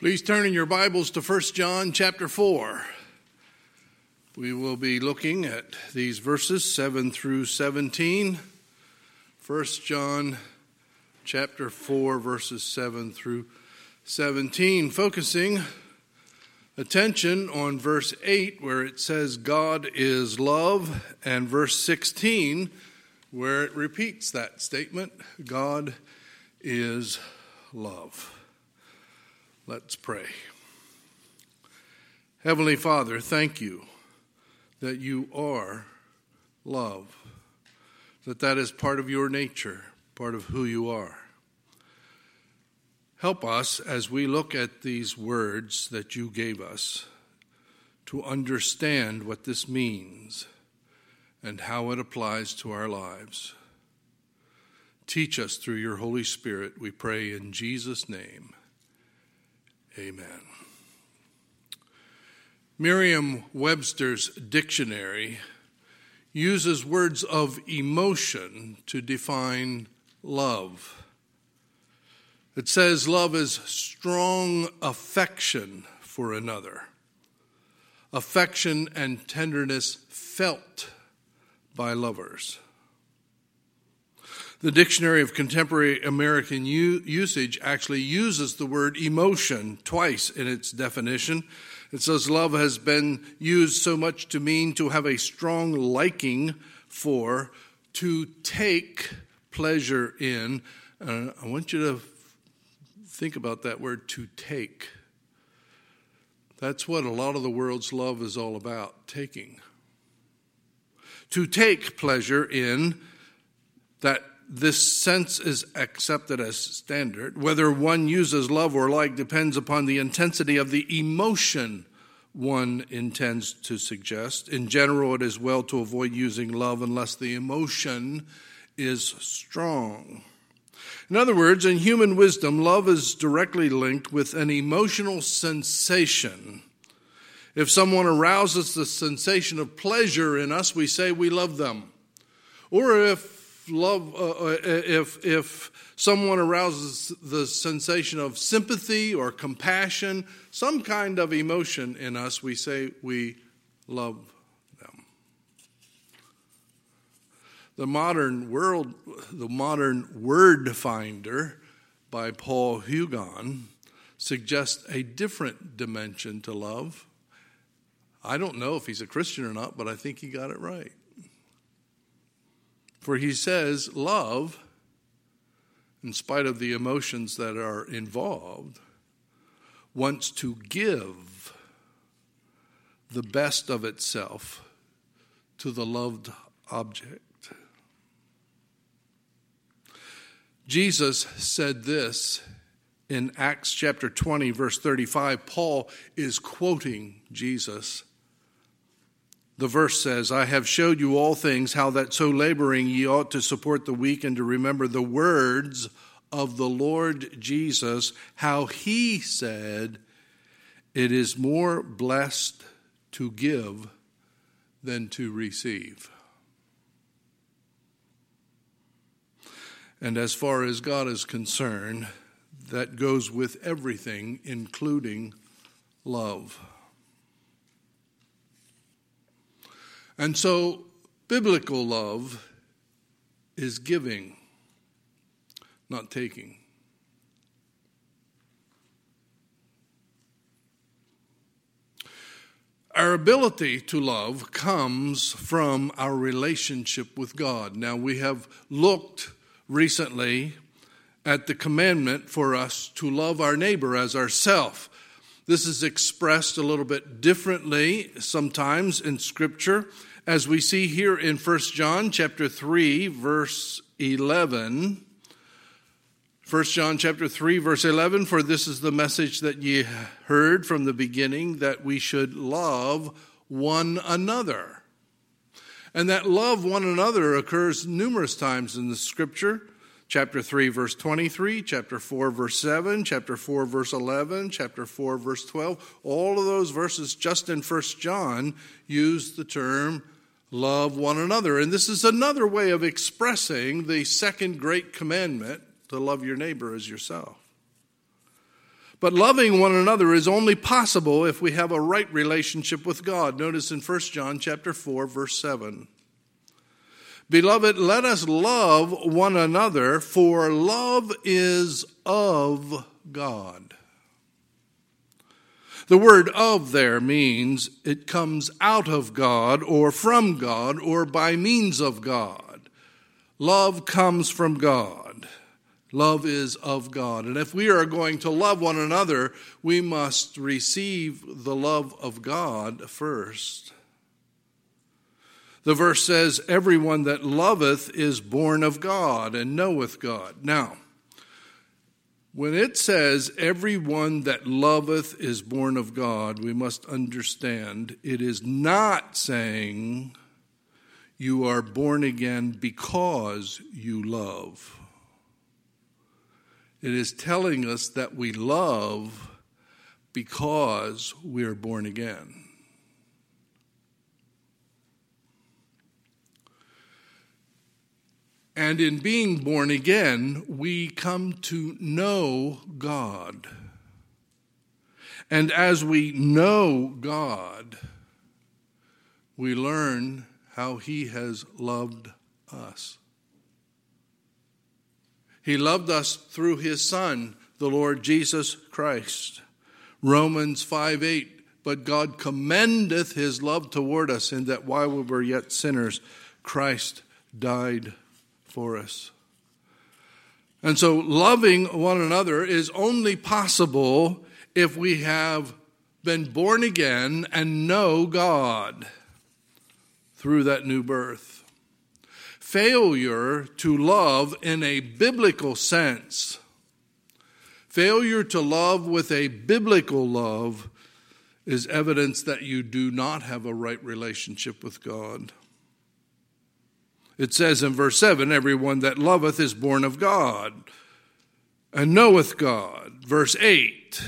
Please turn in your Bibles to 1 John chapter 4. We will be looking at these verses 7 through 17. 1 John chapter 4 verses 7 through 17, focusing attention on verse 8 where it says God is love, and verse 16 where it repeats that statement, God is love. Let's pray. Heavenly Father, thank you that you are love, that is part of your nature, part of who you are. Help us as we look at these words that you gave us to understand what this means and how it applies to our lives. Teach us through your Holy Spirit, we pray in Jesus' name. Amen. Merriam-Webster's dictionary uses words of emotion to define love. It says love is strong affection for another, affection and tenderness felt by lovers. The Dictionary of Contemporary American Usage actually uses the word emotion twice in its definition. It says love has been used so much to mean to have a strong liking for, to take pleasure in. I want you to think about that word, to take. That's what a lot of the world's love is all about, taking. To take pleasure in, that this sense is accepted as standard. Whether one uses love or like depends upon the intensity of the emotion one intends to suggest. In general, it is well to avoid using love unless the emotion is strong. In other words, in human wisdom, love is directly linked with an emotional sensation. If someone arouses the sensation of pleasure in us, we say we love them. Or if someone arouses the sensation of sympathy or compassion, some kind of emotion in us, we say we love them. The modern word finder by Paul Hugon suggests a different dimension to love. I don't know if he's a Christian or not, but I think he got it right. For he says love, in spite of the emotions that are involved, wants to give the best of itself to the loved object. Jesus said this in Acts chapter 20, verse 35. Paul is quoting Jesus. The verse says, I have showed you all things, how that so laboring ye ought to support the weak and to remember the words of the Lord Jesus, how he said, it is more blessed to give than to receive. And as far as God is concerned, that goes with everything, including love. And so, biblical love is giving, not taking. Our ability to love comes from our relationship with God. Now, we have looked recently at the commandment for us to love our neighbor as ourselves. This is expressed a little bit differently sometimes in Scripture, as we see here in 1 John chapter 3, verse 11. 1 John chapter 3, verse 11, for this is the message that ye heard from the beginning, that we should love one another. And that love one another occurs numerous times in the Scripture. Chapter 3, verse 23, chapter 4, verse 7, chapter 4, verse 11, chapter 4, verse 12. All of those verses just in 1 John use the term love one another. And this is another way of expressing the second great commandment, to love your neighbor as yourself. But loving one another is only possible if we have a right relationship with God. Notice in 1 John chapter 4, verse 7. Beloved, let us love one another, for love is of God. The word "of" there means it comes out of God or from God or by means of God. Love comes from God. Love is of God. And if we are going to love one another, we must receive the love of God first. The verse says, everyone that loveth is born of God and knoweth God. Now, when it says everyone that loveth is born of God, we must understand it is not saying you are born again because you love. It is telling us that we love because we are born again. And in being born again, we come to know God. And as we know God, we learn how He has loved us. He loved us through His Son, the Lord Jesus Christ. Romans 5:8, but God commendeth His love toward us in that while we were yet sinners, Christ died for us. And so loving one another is only possible if we have been born again and know God through that new birth. Failure to love in a biblical sense, failure to love with a biblical love is evidence that you do not have a right relationship with God. It says in verse 7, everyone that loveth is born of God and knoweth God. Verse 8,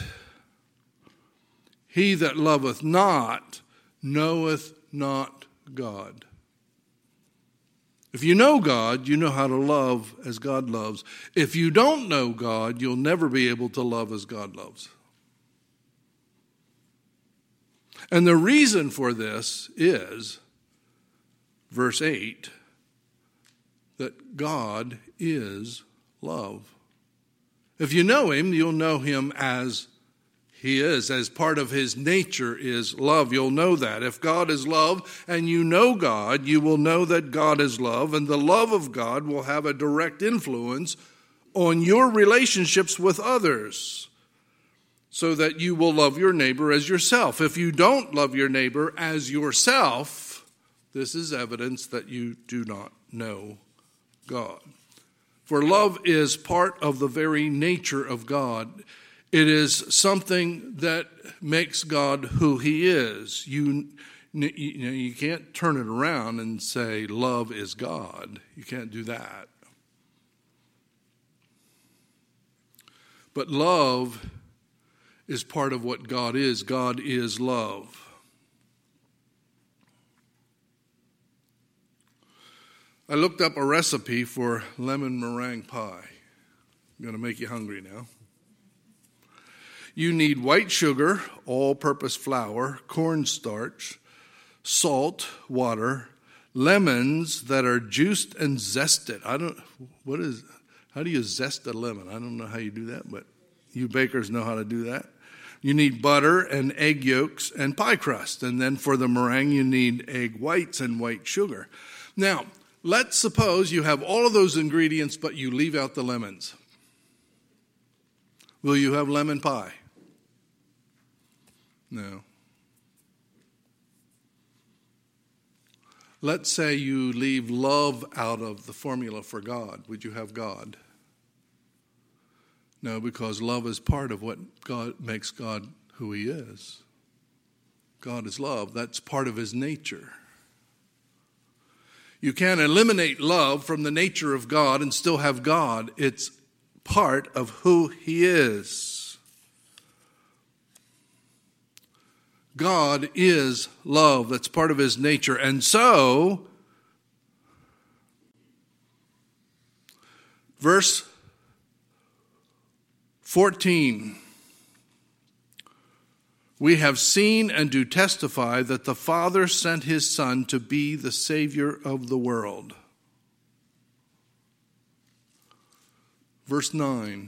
he that loveth not knoweth not God. If you know God, you know how to love as God loves. If you don't know God, you'll never be able to love as God loves. And the reason for this is, verse 8, that God is love. If you know Him, you'll know Him as He is, as part of His nature is love. You'll know that. If God is love and you know God, you will know that God is love, and the love of God will have a direct influence on your relationships with others so that you will love your neighbor as yourself. If you don't love your neighbor as yourself, this is evidence that you do not know God. For love is part of the very nature of God. It is something that makes God who He is. You can't turn it around and say love is God. You can't do that. But love is part of what God is. God is love. I looked up a recipe for lemon meringue pie. I'm going to make you hungry now. You need white sugar, all-purpose flour, cornstarch, salt, water, lemons that are juiced and zested. How do you zest a lemon? I don't know how you do that, but you bakers know how to do that. You need butter and egg yolks and pie crust. And then for the meringue, you need egg whites and white sugar. Now, let's suppose you have all of those ingredients, but you leave out the lemons. Will you have lemon pie? No. Let's say you leave love out of the formula for God. Would you have God? No, because love is part of what God makes God who He is. God is love. That's part of His nature. You can't eliminate love from the nature of God and still have God. It's part of who He is. God is love. That's part of His nature. And so, verse 14, We have seen and do testify that the Father sent his Son to be the Savior of the world. Verse 9.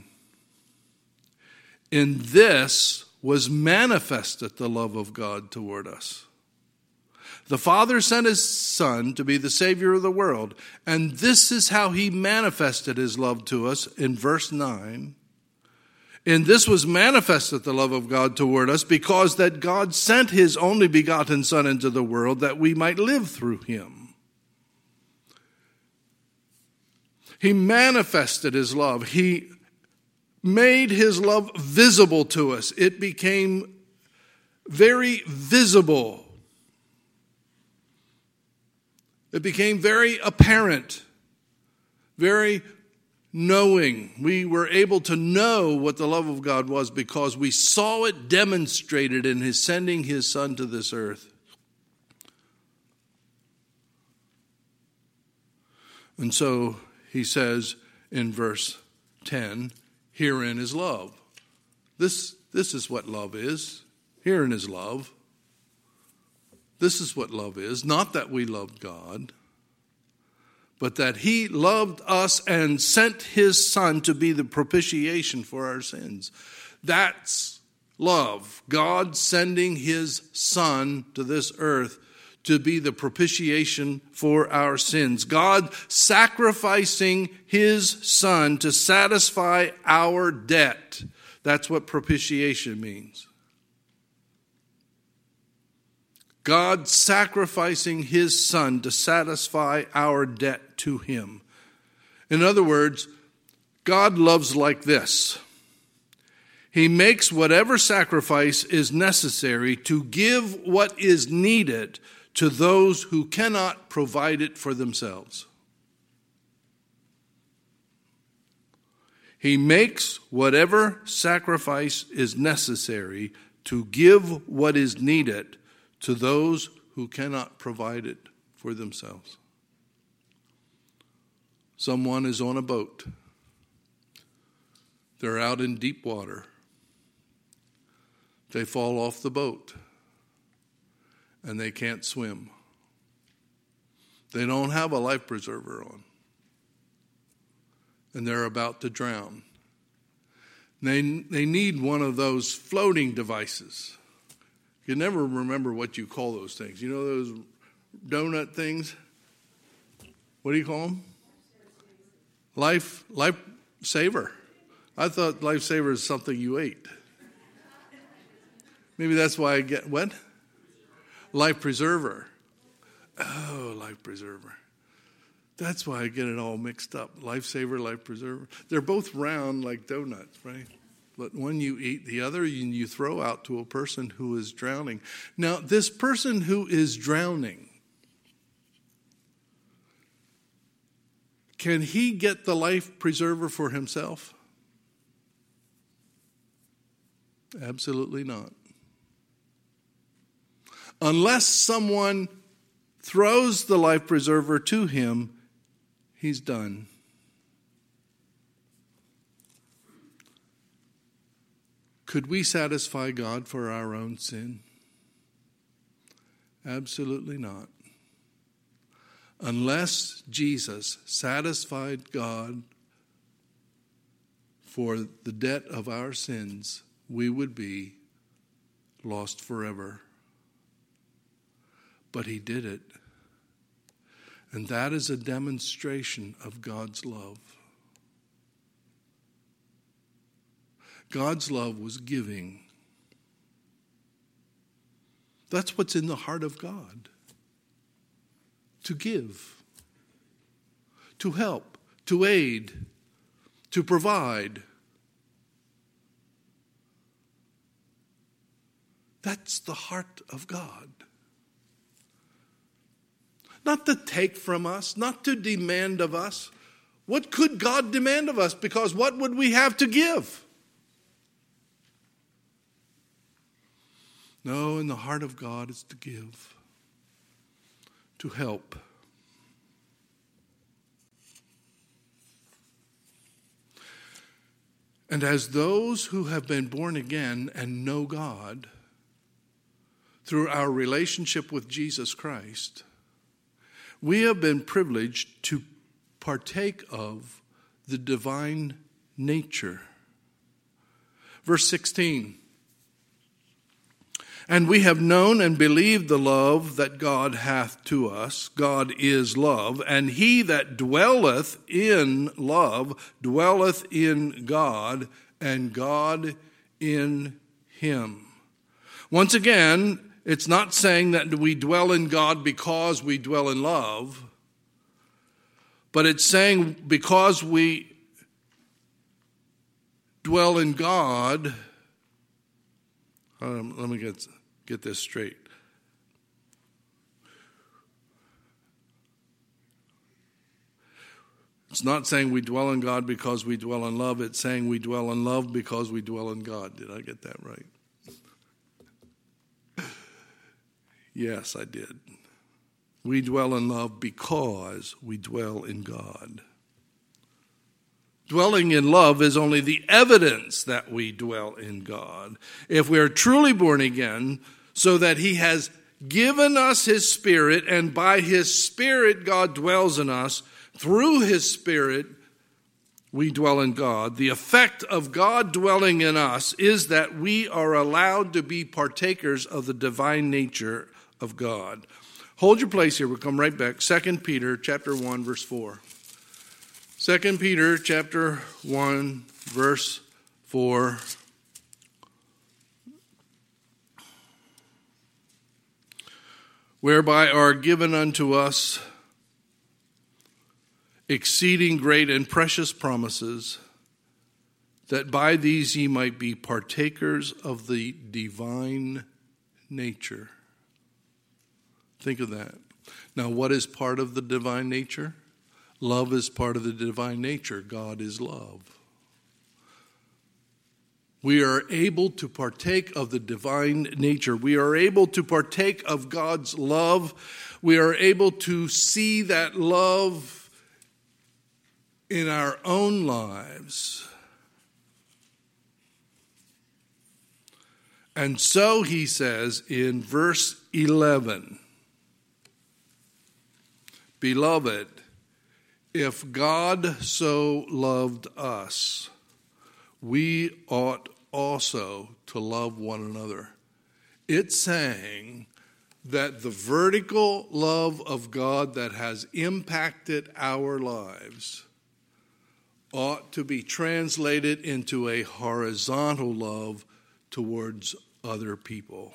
In this was manifested the love of God toward us. The Father sent his Son to be the Savior of the world, and this is how he manifested his love to us in verse 9. And this was manifested the love of God toward us, because that God sent his only begotten Son into the world that we might live through him. He manifested his love. He made his love visible to us. It became very visible. It became very apparent, very knowing. We were able to know what the love of God was because we saw it demonstrated in his sending his Son to this earth. And so he says in verse 10, herein is love. This is what love is. Herein is love. This is what love is. Not that we loved God, but that he loved us and sent his Son to be the propitiation for our sins. That's love. God sending his Son to this earth to be the propitiation for our sins. God sacrificing his Son to satisfy our debt. That's what propitiation means. God sacrificing his Son to satisfy our debt to him. In other words, God loves like this. He makes whatever sacrifice is necessary to give what is needed to those who cannot provide it for themselves. He makes whatever sacrifice is necessary to give what is needed to those who cannot provide it for themselves. Someone is on a boat. They're out in deep water. They fall off the boat and they can't swim. They don't have a life preserver on. And they're about to drown. They need one of those floating devices. You never remember what you call those things. You know those donut things? What do you call them? Life saver. I thought life saver is something you ate. Maybe that's why I get what? Life preserver. Oh, life preserver. That's why I get it all mixed up. Lifesaver, life preserver. They're both round like donuts, right? But one you eat, the other you throw out to a person who is drowning. Now, this person who is drowning, can he get the life preserver for himself? Absolutely not. Unless someone throws the life preserver to him, he's done. Could we satisfy God for our own sin? Absolutely not. Unless Jesus satisfied God for the debt of our sins, we would be lost forever. But he did it. And that is a demonstration of God's love. God's love was giving. That's what's in the heart of God. To give, to help, to aid, to provide. That's the heart of God. Not to take from us, not to demand of us. What could God demand of us? Because what would we have to give? No, in the heart of God is to give, to help. And as those who have been born again and know God, through our relationship with Jesus Christ, we have been privileged to partake of the divine nature. Verse 16. And we have known and believed the love that God hath to us. God is love, and he that dwelleth in love dwelleth in God, and God in him. Once again, it's not saying that we dwell in God because we dwell in love, but it's saying because we dwell in God. Let me get this straight. It's not saying we dwell in God because we dwell in love. It's saying we dwell in love because we dwell in God. Did I get that right? Yes, I did. We dwell in love because we dwell in God. Dwelling in love is only the evidence that we dwell in God. If we are truly born again, so that he has given us his Spirit, and by his Spirit God dwells in us, through his Spirit we dwell in God. The effect of God dwelling in us is that we are allowed to be partakers of the divine nature of God. Hold your place here. We'll come right back. 2 Peter chapter 1, verse 4. 2 Peter chapter 1, verse 4. Whereby are given unto us exceeding great and precious promises, that by these ye might be partakers of the divine nature. Think of that. Now, what is part of the divine nature? Love is part of the divine nature. God is love. We are able to partake of the divine nature. We are able to partake of God's love. We are able to see that love in our own lives. And so he says in verse 11, Beloved, if God so loved us, we ought also to love one another. It's saying that the vertical love of God that has impacted our lives ought to be translated into a horizontal love towards other people.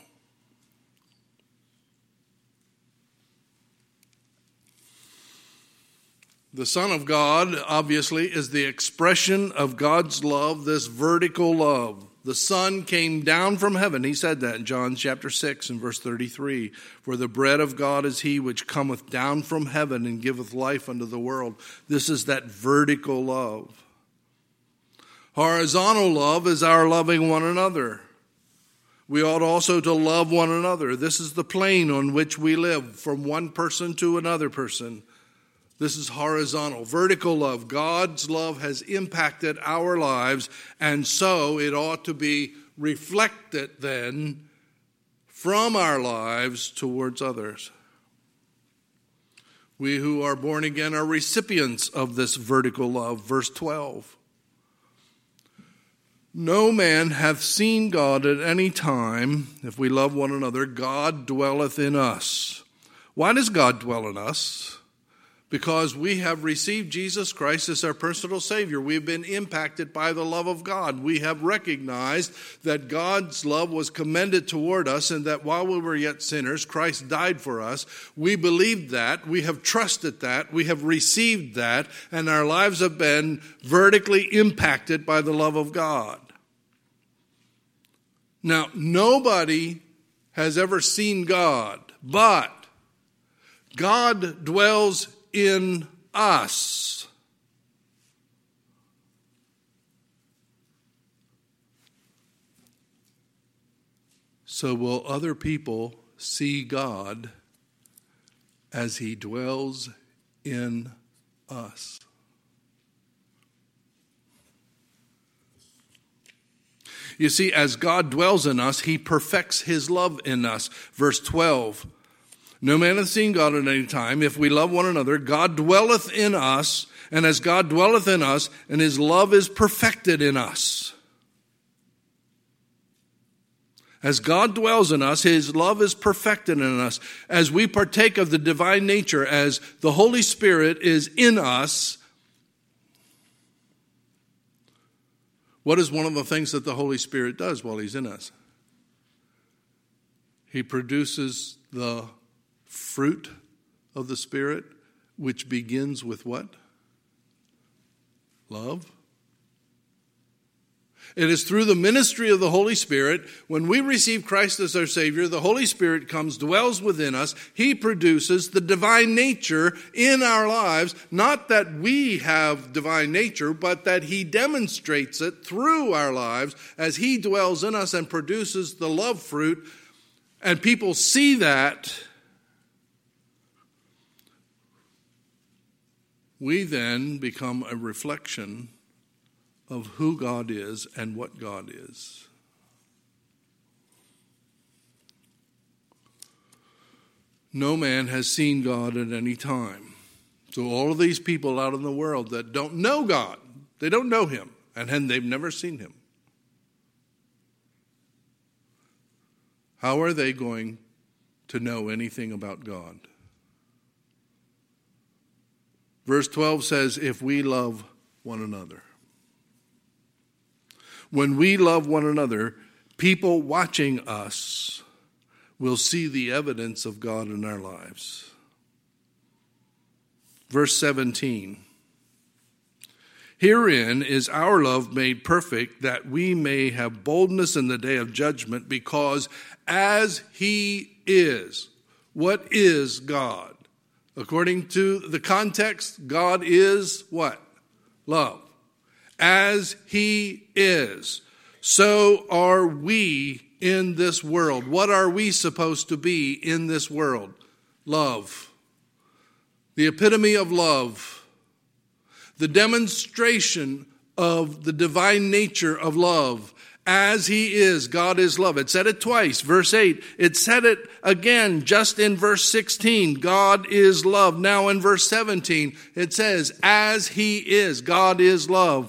The Son of God, obviously, is the expression of God's love, this vertical love. The Son came down from heaven. He said that in John chapter 6 and verse 33. For the bread of God is he which cometh down from heaven and giveth life unto the world. This is that vertical love. Horizontal love is our loving one another. We ought also to love one another. This is the plane on which we live, from one person to another person. This is horizontal. Vertical love. God's love has impacted our lives, and so it ought to be reflected then from our lives towards others. We who are born again are recipients of this vertical love. Verse 12. No man hath seen God at any time. If we love one another, God dwelleth in us. Why does God dwell in us? Because we have received Jesus Christ as our personal Savior. We've been impacted by the love of God. We have recognized that God's love was commended toward us, and that while we were yet sinners, Christ died for us. We believed that. We have trusted that. We have received that. And our lives have been vertically impacted by the love of God. Now, nobody has ever seen God, but God dwells in us. So will other people see God as he dwells in us? You see, as God dwells in us, he perfects his love in us. Verse 12, no man hath seen God at any time. If we love one another, God dwelleth in us, and as God dwelleth in us, and his love is perfected in us. As God dwells in us, his love is perfected in us. As we partake of the divine nature, as the Holy Spirit is in us, what is one of the things that the Holy Spirit does while he's in us? He produces the fruit of the Spirit, which begins with what? Love. It is through the ministry of the Holy Spirit, when we receive Christ as our Savior, the Holy Spirit comes, dwells within us. He produces the divine nature in our lives. Not that we have divine nature, but that he demonstrates it through our lives as he dwells in us and produces the love fruit. And people see that. We then become a reflection of who God is and what God is. No man has seen God at any time. So all of these people out in the world that don't know God, they don't know him, and they've never seen him. How are they going to know anything about God? Verse 12 says, if we love one another. When we love one another, people watching us will see the evidence of God in our lives. Verse 17. Herein is our love made perfect, that we may have boldness in the day of judgment, because as he is. What is God? According to the context, God is what? Love. As he is, so are we in this world. What are we supposed to be in this world? Love. The epitome of love. The demonstration of the divine nature of love. As he is, God is love. It said it twice, verse 8. It said it again just in verse 16. God is love. Now in verse 17, it says, as he is, God is love.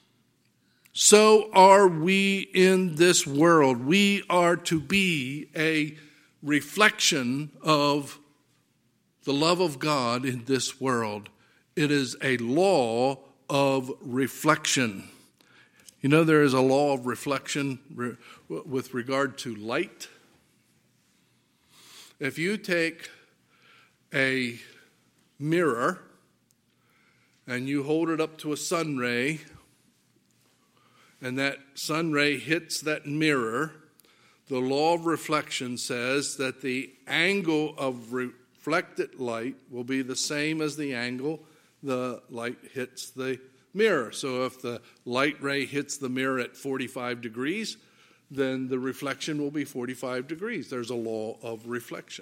So are we in this world. We are to be a reflection of the love of God in this world. It is a law of reflection. You know, there is a law of reflection with regard to light. If you take a mirror and you hold it up to a sun ray, and that sun ray hits that mirror, the law of reflection says that the angle of reflected light will be the same as the angle the light hits the mirror. So if the light ray hits the mirror at 45 degrees, then the reflection will be 45 degrees. There's a law of reflection.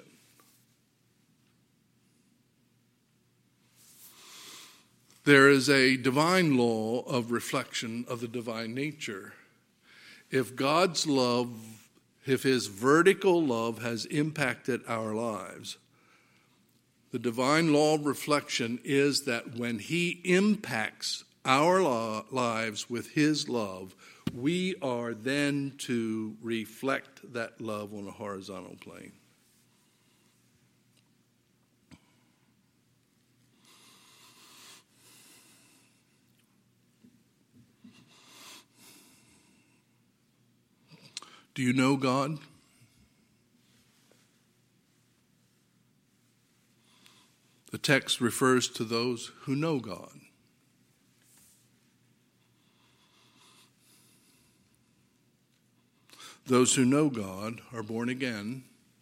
There is a divine law of reflection of the divine nature. If God's love, if his vertical love has impacted our lives, the divine law of reflection is that when he impacts our lives with his love, we are then to reflect that love on a horizontal plane. Do you know God? The text refers to those who know God. Those who know God are born again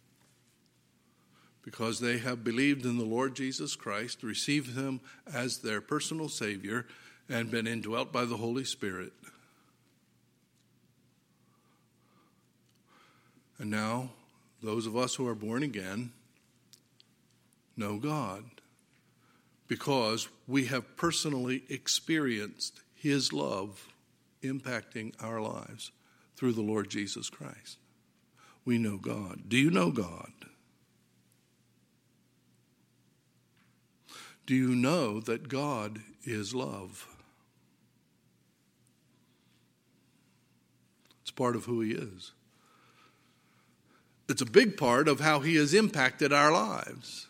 because they have believed in the Lord Jesus Christ, received him as their personal Savior, and been indwelt by the Holy Spirit. And now, those of us who are born again know God because we have personally experienced his love impacting our lives. through the Lord Jesus Christ. We know God. Do you know God? Do you know that God is love? It's part of who he is. It's a big part of how he has impacted our lives.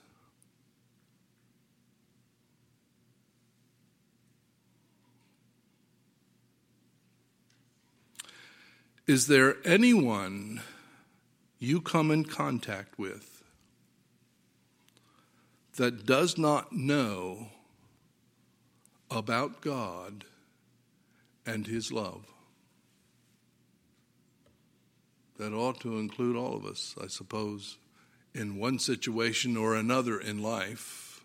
Is there anyone you come in contact with that does not know about God and his love? That ought to include all of us, I suppose, in one situation or another in life.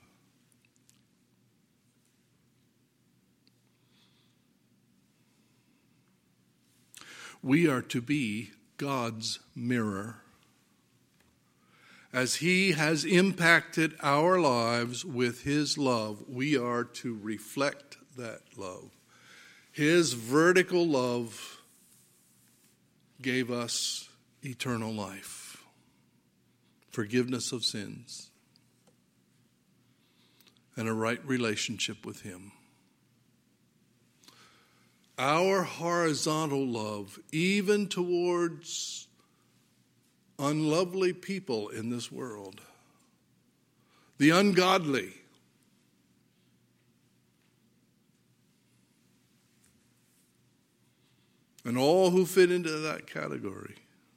We are to be God's mirror. As he has impacted our lives with his love, we are to reflect that love. His vertical love gave us eternal life, forgiveness of sins, and a right relationship with him. Our horizontal love, even towards unlovely people in this world, the ungodly, and all who fit into that category.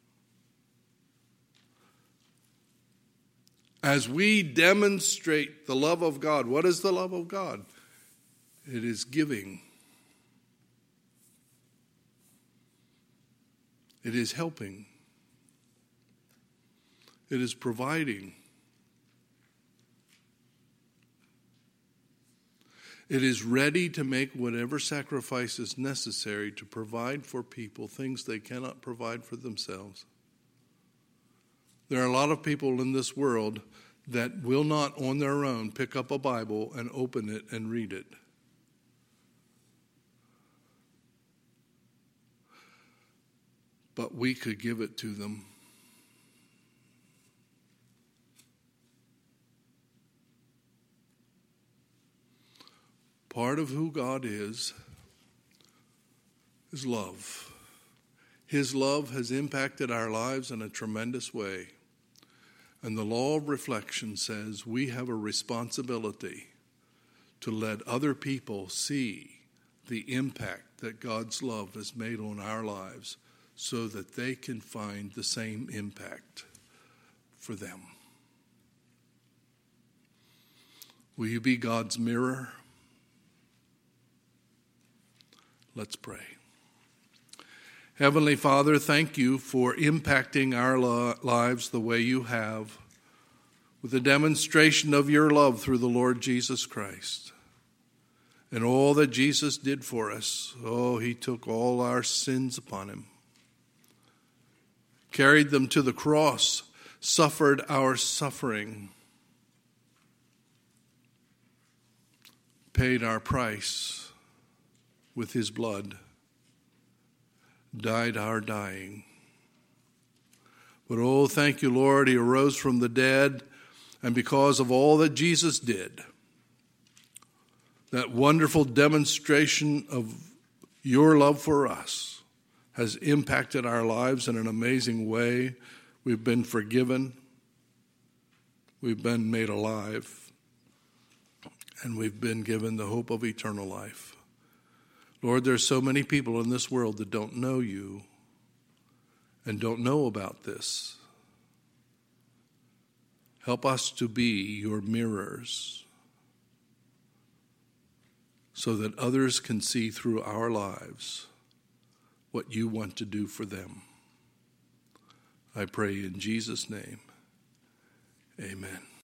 As we demonstrate the love of God, what is the love of God? It is giving. It is helping. It is providing. It is ready to make whatever sacrifice is necessary to provide for people things they cannot provide for themselves. There are a lot of people in this world that will not on their own pick up a Bible and open it and read it. But we could give it to them. Part of who God is love. His love has impacted our lives in a tremendous way. And the law of reflection says we have a responsibility to let other people see the impact that God's love has made on our lives so that they can find the same impact for them. Will you be God's mirror? Let's pray. Heavenly Father, thank you for impacting our lives the way you have with a demonstration of your love through the Lord Jesus Christ. And all that Jesus did for us. Oh, he took all our sins upon him, carried them to the cross, suffered our suffering, paid our price with his blood, died our dying. But oh, thank you, Lord, he arose from the dead, and because of all that Jesus did, that wonderful demonstration of your love for us has impacted our lives in an amazing way. We've been forgiven, we've been made alive, and we've been given the hope of eternal life. Lord, there's so many people in this world that don't know you and don't know about this. Help us to be your mirrors so that others can see through our lives what you want to do for them. I pray in Jesus' name, amen.